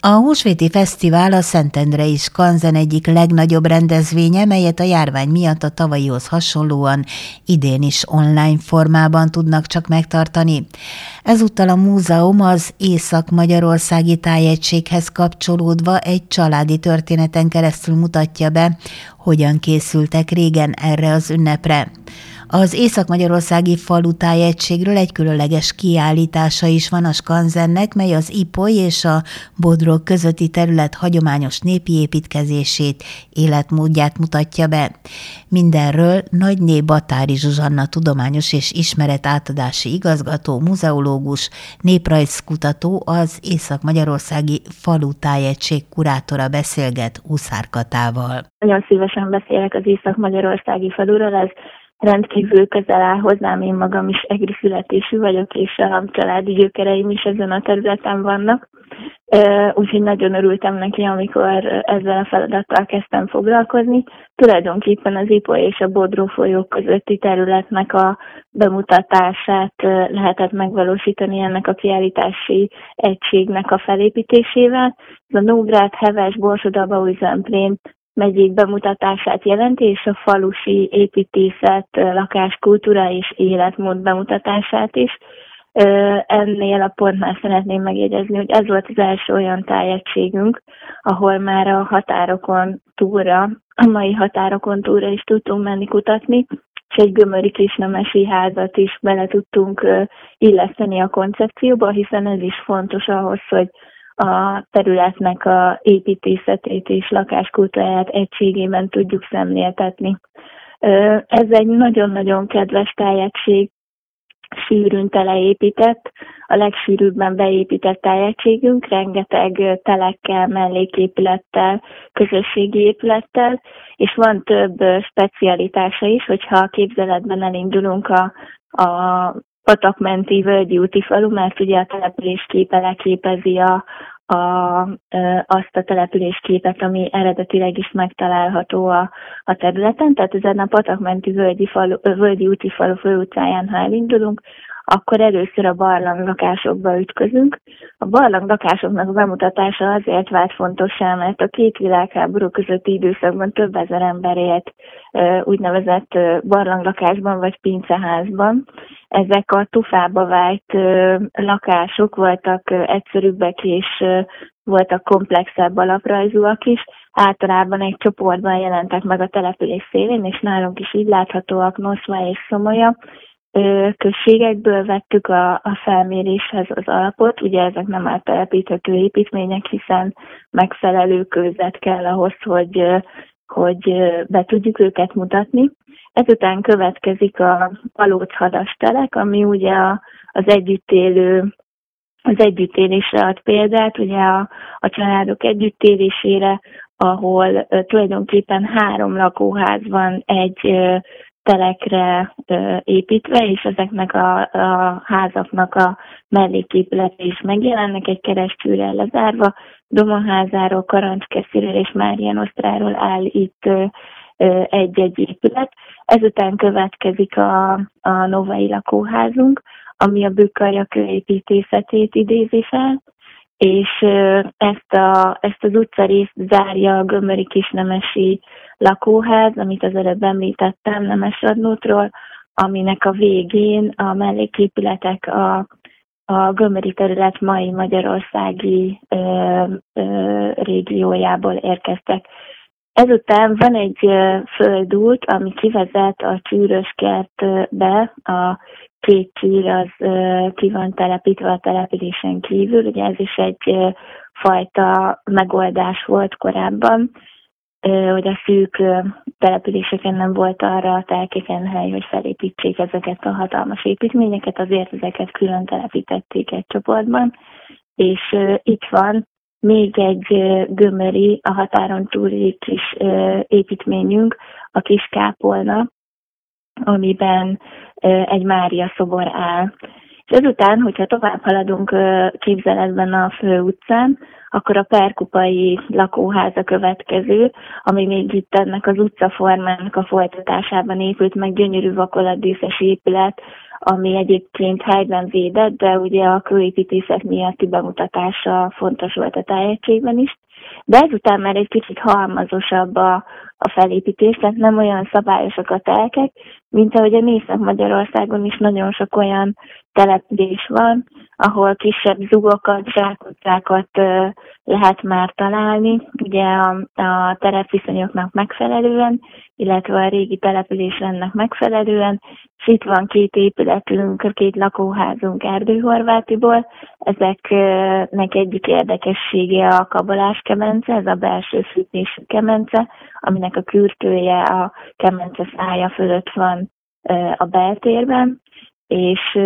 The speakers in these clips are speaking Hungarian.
A Húsvéti Fesztivál a Szentendrei Skanzen egyik legnagyobb rendezvénye, melyet a járvány miatt a tavalyihoz hasonlóan idén is online formában tudnak csak megtartani. Ezúttal a múzeum az Észak-Magyarországi Tájegységhez kapcsolódva egy családi történeten keresztül mutatja be, hogyan készültek régen erre az ünnepre. Az Észak-Magyarországi Falu Tájegységről egy különleges kiállítása is van a Skanzennek, mely az Ipoly és a Bodrog közötti terület hagyományos népi építkezését, életmódját mutatja be. Mindenről Nagyné Batári Zsuzsanna tudományos és ismeretátadási igazgató, muzeológus, néprajzkutató, az Észak-Magyarországi Falu Tájegység kurátora beszélget Huszár Katával. Nagyon szívesen beszélek az Észak-Magyarországi faluról, ez rendkívül közel áll hozzám, én magam is egri születésű vagyok, és a családi gyökereim is ezen a területen vannak. Úgyhogy nagyon örültem neki, amikor ezzel a feladattal kezdtem foglalkozni. Tulajdonképpen az Ipoly és a Bodrog folyók közötti területnek a bemutatását lehetett megvalósítani ennek a kiállítási egységnek a felépítésével. Ez a Nógrád, Heves, Borsod-Abaúj-Zemplén megyék bemutatását jelenti, és a falusi építészet, lakáskultúra és életmód bemutatását is. Ennél a pontnál szeretném megjegyezni, hogy ez volt az első olyan tájegységünk, ahol már a határokon túlra, a mai határokon túlra is tudtunk menni kutatni, és egy gömöri kisnemesi házat is bele tudtunk illeszteni a koncepcióba, hiszen ez is fontos ahhoz, hogy a területnek a építészetét és lakáskultúráját egységében tudjuk szemléltetni. Ez egy nagyon-nagyon kedves tájegység, sűrűn teleépített, a legsűrűbben beépített tájegységünk, rengeteg telekkel, melléképülettel, közösségi épülettel, és van több specialitása is, hogyha a képzeletben elindulunk a patakmenti völgyi úti falu, mert ugye a településképe leképezi azt a településképet, ami eredetileg is megtalálható a területen. Tehát ezen a patakmenti völgyi úti falu főutcáján, ha elindulunk, akkor először a barlanglakásokba ütközünk. A barlanglakásoknak a bemutatása azért vált fontossá, mert a két világháború közötti időszakban több ezer ember élt úgynevezett barlanglakásban vagy pinceházban. Ezek a tufába vájt lakások voltak egyszerűbbek és voltak komplexebb alaprajzúak is. Általában egy csoportban jelentek meg a település szélén, és nálunk is így láthatóak Noszma és Szomolya községekből vettük a felméréshez az alapot. Ugye ezek nem áttelepíthető építmények, hiszen megfelelő kőzet kell ahhoz, hogy be tudjuk őket mutatni. Ezután következik a Palóc-hadas telek, ami ugye az együttélésre ad példát, ugye a családok együttélésére, ahol tulajdonképpen 3 lakóház van egy telekre építve, és ezeknek a házaknak a melléképülete is megjelennek egy keresztülrel lezárva. Domaházáról, Karancskesziről és Márianosztráról áll itt egy-egy épület. Ezután következik a novai lakóházunk, ami a bükkarja építészetét idézi fel, és ezt az utcarészt zárja a gömöri kisnemesi lakóház, amit az előbb említettem Nemesradnótról, aminek a végén a melléképületek a gömöri terület mai magyarországi régiójából érkeztek. Ezután van egy földút, ami kivezet a Csűröskertbe, a 2 csír az ki van telepítve a településen kívül, ugye ez is egy fajta megoldás volt korábban, hogy a szűk településeken nem volt arra a telkeken hely, hogy felépítsék ezeket a hatalmas építményeket, azért ezeket külön telepítették egy csoportban, és itt van még egy gömöri, a határon túli kis építményünk, a Kis Kápolna, amiben egy Mária szobor áll. És ezután, hogyha tovább haladunk képzeletben a főutcán, akkor a Perkupai lakóháza következő, ami még itt ennek az utcaformának a folytatásában épült, meg gyönyörű vakolatdíszes épület, ami egyébként helyben védett, de ugye a kőépítészet miatti bemutatása fontos volt a tájegységben is. De ezután már egy kicsit halmazosabb a felépítés, tehát nem olyan szabályosak a telkek, mint ahogy a Észak-Magyarországon is nagyon sok olyan település van, ahol kisebb zugokat, zsákutcákat lehet már találni, ugye a terepviszonyoknak megfelelően, illetve a régi településrendnek megfelelően. És itt van 2 épületünk, 2 lakóházunk Erdőhorvátiból. Ezeknek egyik érdekessége a kabolás kemence, ez a belső fűtésű kemence, aminek a kürtője a kemence szája fölött van a beltérben, és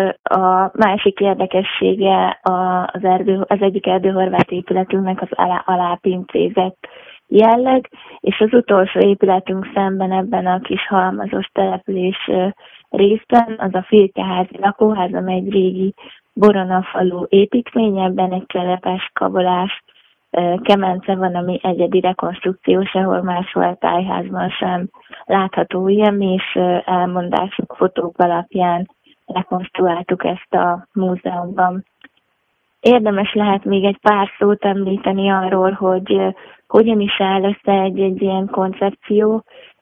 a másik érdekessége az egyik erdőhorvát épületünknek az alápincézett jelleg, és az utolsó épületünk szemben ebben a kis halmazos település részben, az a Firkeházi lakóház, amely egy régi boronafalu építmény, ebben egy cselepes kabolás kemence van, ami egyedi rekonstrukció, sehol máshol tájházban sem látható ilyen, és elmondások, fotók alapján rekonstruáltuk ezt a múzeumban. Érdemes lehet még egy pár szót említeni arról, hogy hogyan is áll össze egy ilyen koncepció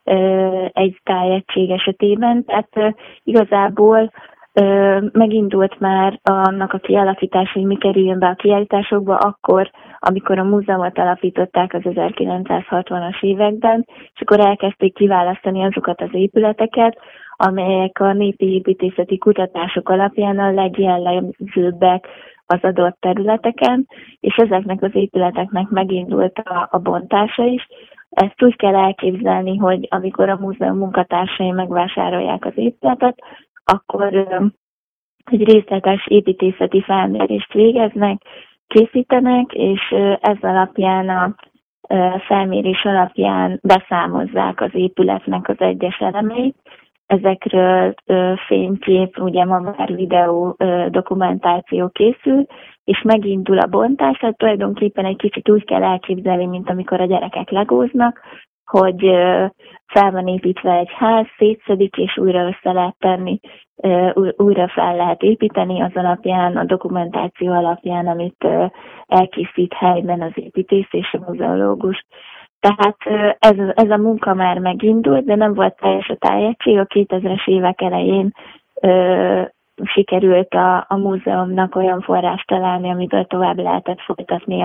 egy tájegység esetében. Tehát igazából megindult már annak a kialakítása, hogy mi kerüljön be a kiállításokba akkor, amikor a múzeumot alapították az 1960-as években, és akkor elkezdték kiválasztani azokat az épületeket, amelyek a népi építészeti kutatások alapján a legjellemzőbbek az adott területeken, és ezeknek az épületeknek megindult a bontása is. Ezt úgy kell elképzelni, hogy amikor a múzeum munkatársai megvásárolják az épületet, akkor egy részletes építészeti felmérést végeznek, készítenek, és ez alapján a felmérés alapján beszámozzák az épületnek az egyes elemeit. Ezekről fénykép, ugye ma már videó dokumentáció készül, és megindul a bontás, tehát tulajdonképpen egy kicsit úgy kell elképzelni, mint amikor a gyerekek legóznak, hogy fel van építve egy ház, szétszedik, és újra össze lehet tenni, újra fel lehet építeni az alapján, a dokumentáció alapján, amit elkészít helyben az építész és a muzeológus. Tehát ez a munka már megindult, de nem volt teljes a tájegység. A 2000-es évek elején sikerült a múzeumnak olyan forrást találni, amiből tovább lehetett folytatni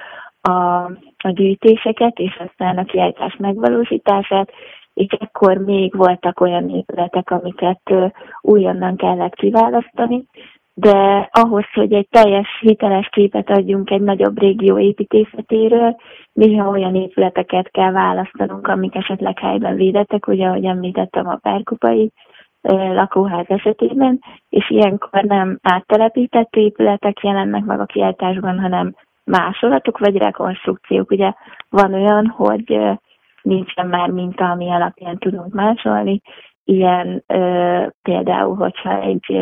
a gyűjtéseket, és aztán a kiállítás megvalósítását, és ekkor még voltak olyan épületek, amiket újonnan kellett kiválasztani, de ahhoz, hogy egy teljes hiteles képet adjunk egy nagyobb régió építészetéről, néha olyan épületeket kell választanunk, amik esetleg helyben védettek, ugye, ahogy említettem a Perkupai lakóház esetében, és ilyenkor nem áttelepített épületek jelennek meg a kiállításban, hanem másolatok vagy rekonstrukciók. Ugye van olyan, hogy nincsen már minta, ami alapján tudunk másolni. Ilyen például, hogyha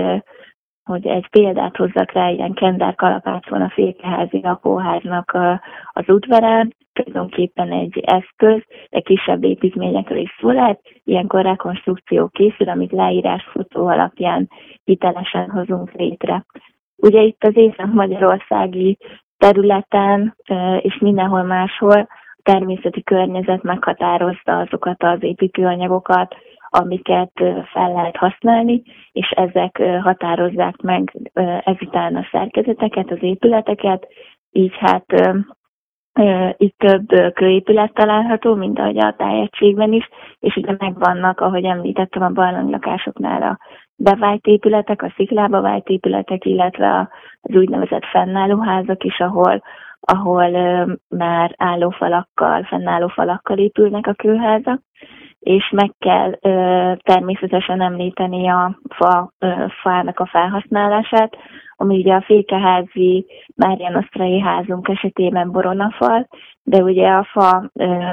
egy példát hozzak rá, ilyen Kender kalapác van a Firkeházi lakóháznak az udvarán, tulajdonképpen egy eszköz, egy kisebb építményekről is szó lehet, ilyenkor rekonstrukció készül, amit leírásfotó alapján hitelesen hozunk létre. Ugye itt az észak-magyarországi területen és mindenhol máshol a természeti környezet meghatározta azokat az építőanyagokat, amiket fel lehet használni, és ezek határozzák meg ezután a szerkezeteket, az épületeket, így hát itt több kőépület található, mint ahogy a tájegységben is, és ugye megvannak, ahogy említettem, a barlanglakásoknál a bevált épületek, a sziklába vált épületek, illetve az úgynevezett fennállóházak is, ahol már fennálló falakkal épülnek a kőházak. és meg kell természetesen említeni a fának a felhasználását, ami ugye a Fékeházi Márianosztrai házunk esetében boronafal, de ugye a fa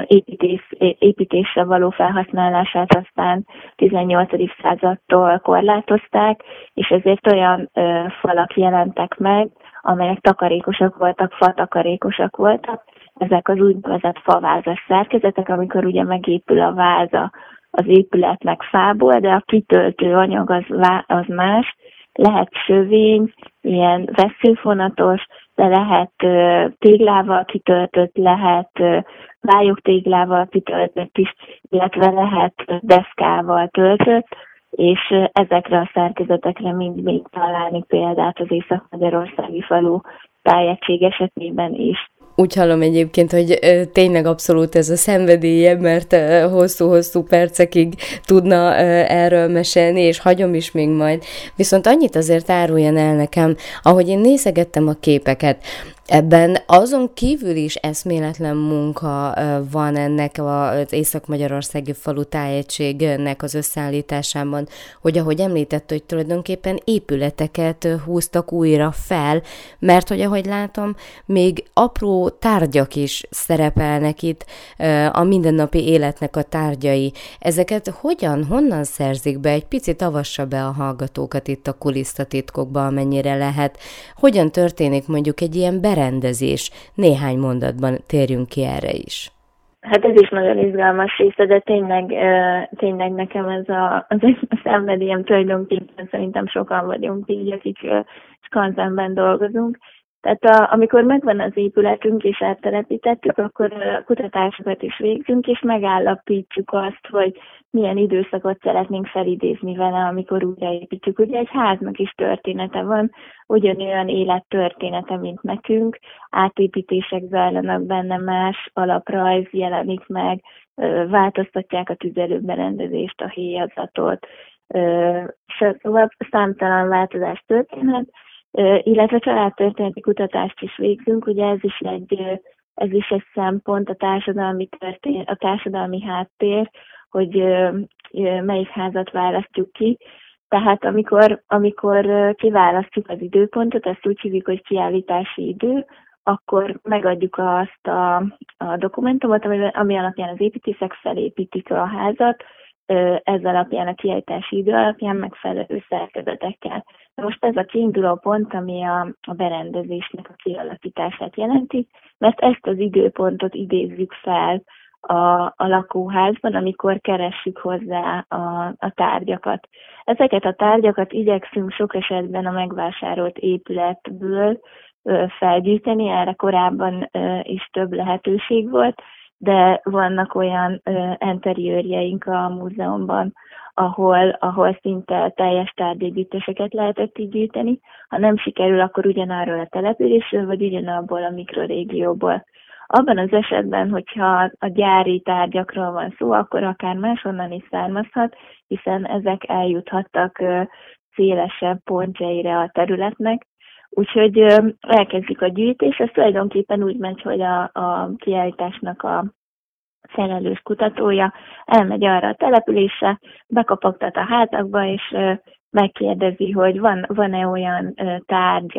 építésre való felhasználását aztán 18. századtól korlátozták, és ezért olyan falak jelentek meg, amelyek takarékosak voltak, fatakarékosak voltak. Ezek az úgynevezett favázas szerkezetek, amikor ugye megépül a váza az épületnek fából, de a kitöltő anyag az más, lehet sövény, ilyen vesszőfonatos, de lehet téglával kitöltött, lehet vályogtéglával kitöltött is, illetve lehet deszkával töltött, és ezekre a szerkezetekre mind találni példát az észak-magyarországi falu tájegység esetében is. Úgy hallom egyébként, hogy tényleg abszolút ez a szenvedélye, mert hosszú-hosszú percekig tudna erről mesélni, és hagyom is még majd. Viszont annyit azért áruljon el nekem, ahogy én nézegettem a képeket, ebben azon kívül is eszméletlen munka van ennek az észak-magyarországi falu tájegységnek az összeállításában, hogy ahogy említett, hogy tulajdonképpen épületeket húztak újra fel, mert hogy ahogy látom, még apró tárgyak is szerepelnek itt, a mindennapi életnek a tárgyai. Ezeket honnan szerzik be? Egy picit avassa be a hallgatókat itt a kulisszatitkokba, amennyire lehet. Hogyan történik mondjuk egy ilyen berendezés? Néhány mondatban térjünk ki erre is. Hát ez is nagyon izgalmas része, de tényleg nekem ez a szenvedélyem tulajdonképpen, szerintem sokan vagyunk így, akik skanzenben dolgozunk. Tehát amikor megvan az épületünk és áttelepítettük, akkor kutatásokat is végzünk, és megállapítjuk azt, hogy milyen időszakot szeretnénk felidézni vele, amikor újraépítjük. Ugye egy háznak is története van, ugyanolyan élettörténete, mint nekünk, átépítések zajlanak benne, más alaprajz jelenik meg, változtatják a tüzelőberendezést, a héjazatot, szóval számtalan változás történhet, illetve családtörténeti kutatást is végzünk, ugye ez is egy szempont, a társadalmi háttér, hogy melyik házat választjuk ki. Tehát amikor kiválasztjuk az időpontot, ezt úgy hívjuk, hogy kiállítási idő, akkor megadjuk azt a dokumentumot, ami alapján az építészek felépítik a házat, ez alapján, a kiállítási idő alapján megfelelő szerkezetekkel. Most ez a kiinduló pont, ami a berendezésnek a kialakítását jelenti, mert ezt az időpontot idézzük fel a lakóházban, amikor keressük hozzá a tárgyakat. Ezeket a tárgyakat igyekszünk sok esetben a megvásárolt épületből felgyűjteni, erre korábban is több lehetőség volt, de vannak olyan enteriőrjeink a múzeumban, ahol szinte teljes tárgyegyűjtéseket lehetett így gyűjteni. Ha nem sikerül, akkor ugyanarról a településről, vagy ugyanabból a mikrorégióból. Abban az esetben, hogyha a gyári tárgyakról van szó, akkor akár máshonnan is származhat, hiszen ezek eljuthattak szélesebb pontjaira a területnek. Úgyhogy elkezdjük a gyűjtést, ez tulajdonképpen úgy megy, hogy a kiállításnak a felelős kutatója elmegy arra a településre, bekopogtat a házakba, és megkérdezi, hogy van-e olyan tárgy,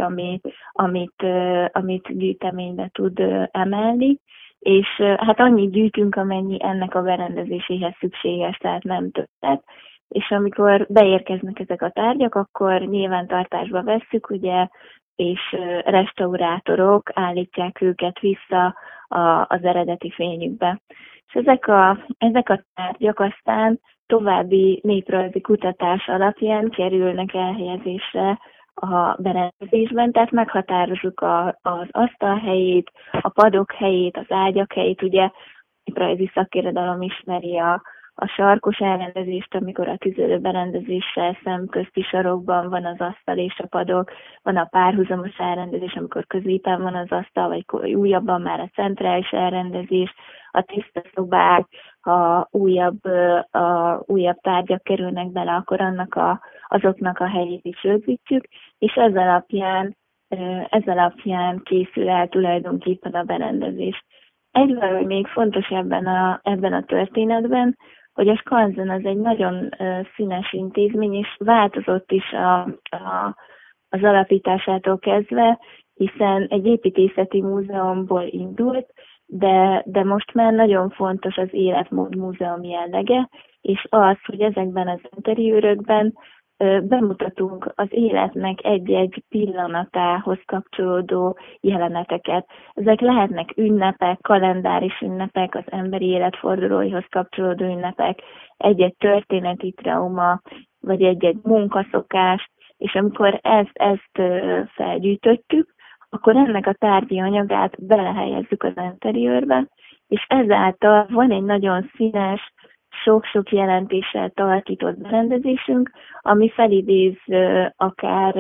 amit gyűjteménybe tud emelni, és hát annyit gyűjtünk, amennyi ennek a berendezéséhez szükséges, tehát nem többet. És amikor beérkeznek ezek a tárgyak, akkor nyilvántartásba vesszük, ugye, és restaurátorok állítják őket vissza az eredeti fényükbe. És ezek a tárgyak aztán további néprajzi kutatás alapján kerülnek elhelyezésre a berendezésben, tehát meghatározzuk az asztal helyét, a padok helyét, az ágyak helyét, ugye néprajzi szakirodalom ismeri a sarkos elrendezést, amikor a tüzelőberendezéssel szemközti sarokban van az asztal és a padok, van a párhuzamos elrendezés, amikor középen van az asztal, vagy újabban már a centrális elrendezés, a tiszta szobák, ha újabb tárgyak kerülnek bele, akkor azoknak a helyét is rögzítjük, és ez alapján készül el tulajdonképpen a berendezés. Egy valami még fontos ebben a történetben, hogy a Skanzen az egy nagyon színes intézmény, és változott is az alapításától kezdve, hiszen egy építészeti múzeumból indult, de most már nagyon fontos az életmód múzeum jellege, és az, hogy ezekben az interiőrökben bemutatunk az életnek egy-egy pillanatához kapcsolódó jeleneteket. Ezek lehetnek ünnepek, kalendáris ünnepek, az emberi életfordulóihoz kapcsolódó ünnepek, egy-egy történeti trauma, vagy egy-egy munkaszokás, és amikor ezt felgyűjtöttük, akkor ennek a tárgyi anyagát belehelyezzük az interiőrbe, és ezáltal van egy nagyon színes, sok-sok jelentéssel tartított berendezésünk, ami felidéz akár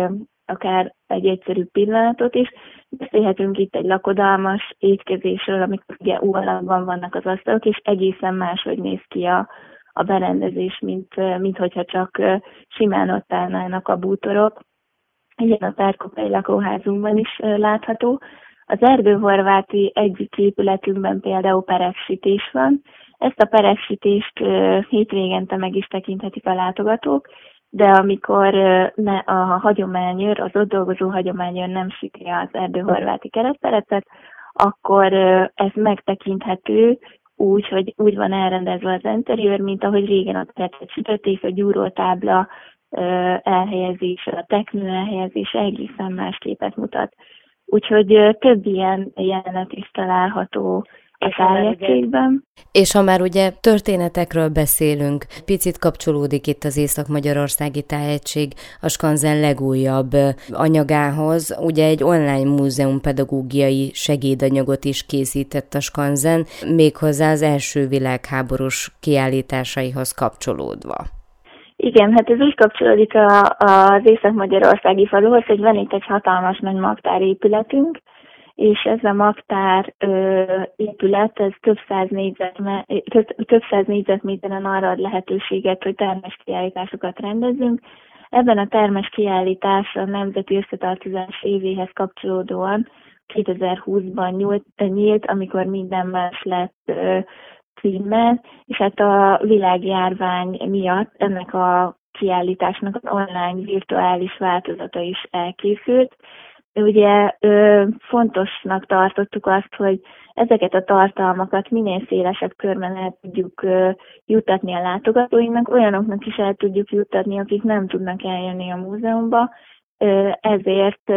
egy egyszerű pillanatot is. Beszélhetünk itt egy lakodalmas étkezésről, amikor ugye óalakban vannak az asztalok, és egészen máshogy néz ki a berendezés, mint hogyha csak simán ott állnának a bútorok. Ilyen a Párkopai lakóházunkban is látható. Az Erdőhorváti egyik épületünkben például pereksítés van. Ezt a pereksítést hétvégente meg is tekinthetik a látogatók, de amikor a hagyományőr, az ott dolgozó hagyományőr nem süti az Erdőhorváti keresztperecet, akkor ez megtekinthető úgy, hogy úgy van elrendezve az interiőr, mint ahogy régen a perecet sütötték, a gyúrótábla elhelyezése, a teknő elhelyezése egészen más képet mutat. Úgyhogy több ilyen jelenet is található a tájegységben. És ha már ugye történetekről beszélünk, picit kapcsolódik itt az Észak-Magyarországi Tájegység a Skanzen legújabb anyagához. Ugye egy online múzeum pedagógiai segédanyagot is készített a Skanzen, méghozzá az első világháborús kiállításaihoz kapcsolódva. Igen, hát ez úgy kapcsolódik az Észak-Magyarországi faluhoz, hogy van itt egy hatalmas nagy magtárépületünk, és ez a magtár épület, ez több száz négyzetméteren arra ad lehetőséget, hogy termeskiállításokat rendezzünk. Ebben a termeskiállítás a Nemzeti Összetartozás évéhez kapcsolódóan 2020-ban nyílt, amikor minden más lett címmel, és hát a világjárvány miatt ennek a kiállításnak az online virtuális változata is elkészült. Ugye fontosnak tartottuk azt, hogy ezeket a tartalmakat minél szélesebb körben el tudjuk juttatni a látogatóinknak, olyanoknak is el tudjuk juttatni, akik nem tudnak eljönni a múzeumba, ezért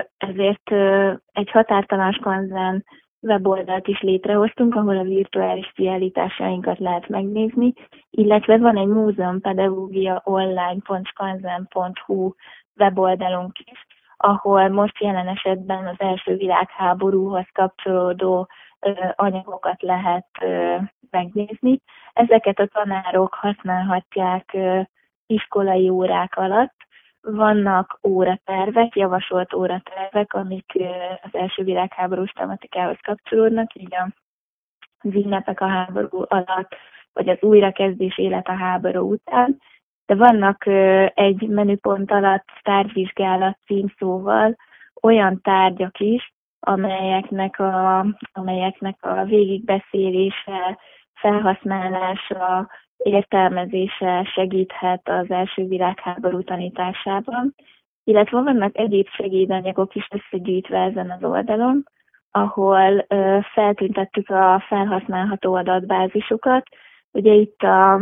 egy határtalan Skanzen weboldalt is létrehoztunk, ahol a virtuális kiállításainkat lehet megnézni, illetve van egy múzeumpedagógia online.skanzen.hu weboldalunk is, ahol most jelen esetben az első világháborúhoz kapcsolódó anyagokat lehet megnézni. Ezeket a tanárok használhatják iskolai órák alatt. Vannak óratervek, javasolt óratervek, amik az első világháborús tematikához kapcsolódnak, így az ünnepek a háború alatt, vagy az újrakezdés élet a háború után. De vannak egy menüpont alatt tárgyvizsgálat címszóval olyan tárgyak is, amelyeknek a végigbeszélése, felhasználása, értelmezése segíthet az első világháború tanításában. Illetve vannak egyéb segédanyagok is összegyűjtve ezen az oldalon, ahol feltüntettük a felhasználható adatbázisokat. Ugye itt a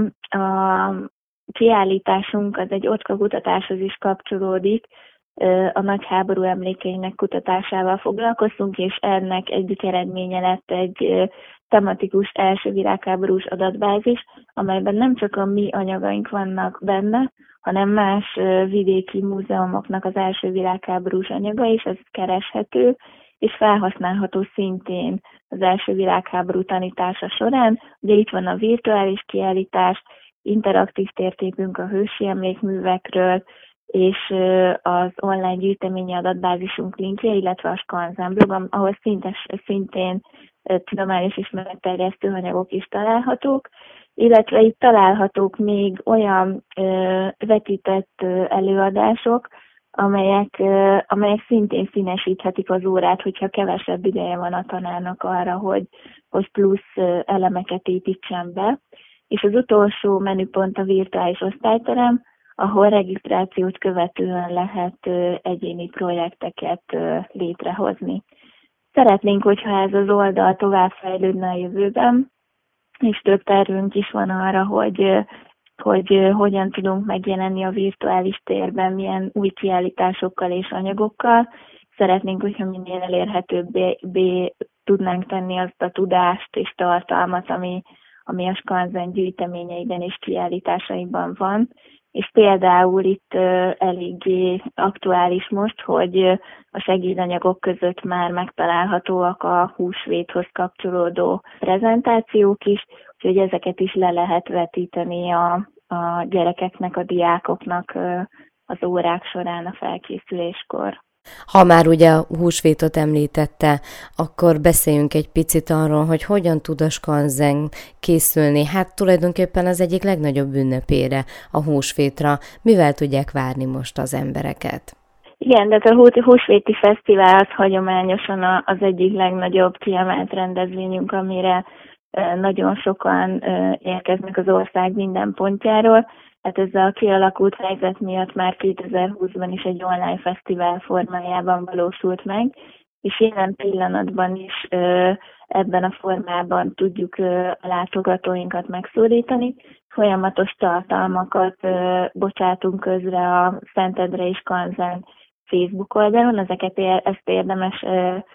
kiállításunk az egy OCSKA kutatáshoz is kapcsolódik, a nagy háború emlékeinek kutatásával foglalkoztunk, és ennek egyik eredménye lett egy tematikus első világháborús adatbázis, amelyben nem csak a mi anyagaink vannak benne, hanem más vidéki múzeumoknak az első világháborús anyaga is, ez kereshető, és felhasználható szintén az első világháború tanítása során. Ugye itt van a virtuális kiállítás, interaktív térképünk a hősi emlékművekről, és az online gyűjteményi adatbázisunk linkje, illetve a Skanzen blog, ahol szintén tudományos ismeretterjesztő anyagok is találhatók, illetve itt találhatók még olyan vetített előadások, amelyek szintén színesíthetik az órát, hogyha kevesebb ideje van a tanárnak arra, hogy plusz elemeket építsen be. és az utolsó menüpont a virtuális osztályterem, ahol regisztrációt követően lehet egyéni projekteket létrehozni. Szeretnénk, hogyha ez az oldal továbbfejlődne a jövőben, és több tervünk is van arra, hogy hogyan tudunk megjelenni a virtuális térben, milyen új kiállításokkal és anyagokkal. Szeretnénk, hogyha minél elérhetőbbé tudnánk tenni azt a tudást és tartalmat, ami a Skanzen gyűjteményeiben és kiállításaiban van. És például itt eléggé aktuális most, hogy a segédanyagok között már megtalálhatóak a húsvéthoz kapcsolódó prezentációk is, úgyhogy ezeket is le lehet vetíteni a gyerekeknek, a diákoknak az órák során a felkészüléskor. Ha már ugye a húsvétot említette, akkor beszéljünk egy picit arról, hogy hogyan tud a Skanzen készülni. Hát tulajdonképpen az egyik legnagyobb ünnepére, a húsvétra. Mivel tudják várni most az embereket? Igen, de a húsvéti fesztivál az hagyományosan az egyik legnagyobb kiemelt rendezvényünk, amire nagyon sokan érkeznek az ország minden pontjáról. Hát ezzel a kialakult helyzet miatt már 2020-ban is egy online fesztivál formájában valósult meg, és jelen pillanatban is ebben a formában tudjuk a látogatóinkat megszólítani. Folyamatos tartalmakat bocsátunk közre a Szentendrei Skanzen Facebook oldalon, ezt érdemes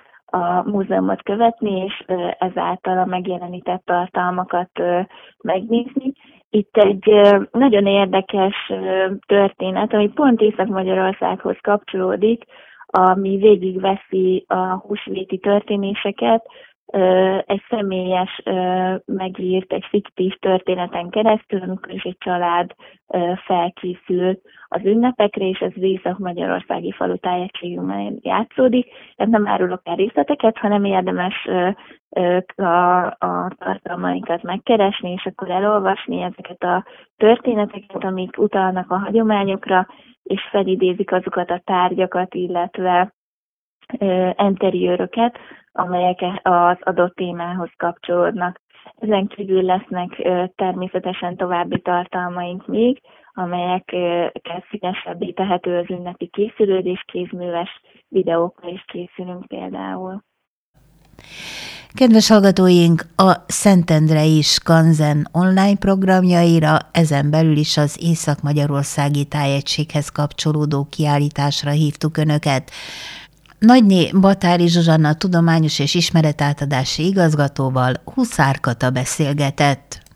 a múzeumot követni, és ezáltal a megjelenített tartalmakat megnézni. Itt egy nagyon érdekes történet, ami pont Észak-Magyarországhoz kapcsolódik, ami végigveszi a húsvéti történéseket, egy személyes megírt, egy fiktív történeten keresztül, amikor is egy család felkészül az ünnepekre, és ez Észak-Magyarországi falutájegységünkben játszódik. Tehát nem árulok el részleteket, hanem érdemes a tartalmainkat megkeresni, és akkor elolvasni ezeket a történeteket, amik utalnak a hagyományokra, és felidézik azokat a tárgyakat, illetve enteriőröket, amelyek az adott témához kapcsolódnak. Ezen kívül lesznek természetesen további tartalmaink még, amelyekkel színesebbé tehető az ünnepi készülődés, kézműves videókkal is készülünk például. Kedves hallgatóink, a Szentendrei Skanzen online programjaira, ezen belül is az Észak-Magyarországi Tájegységhez kapcsolódó kiállításra hívtuk Önöket. Nagyné Batári Zsuzsanna tudományos és ismeretátadási igazgatóval Huszár Kata beszélgetett.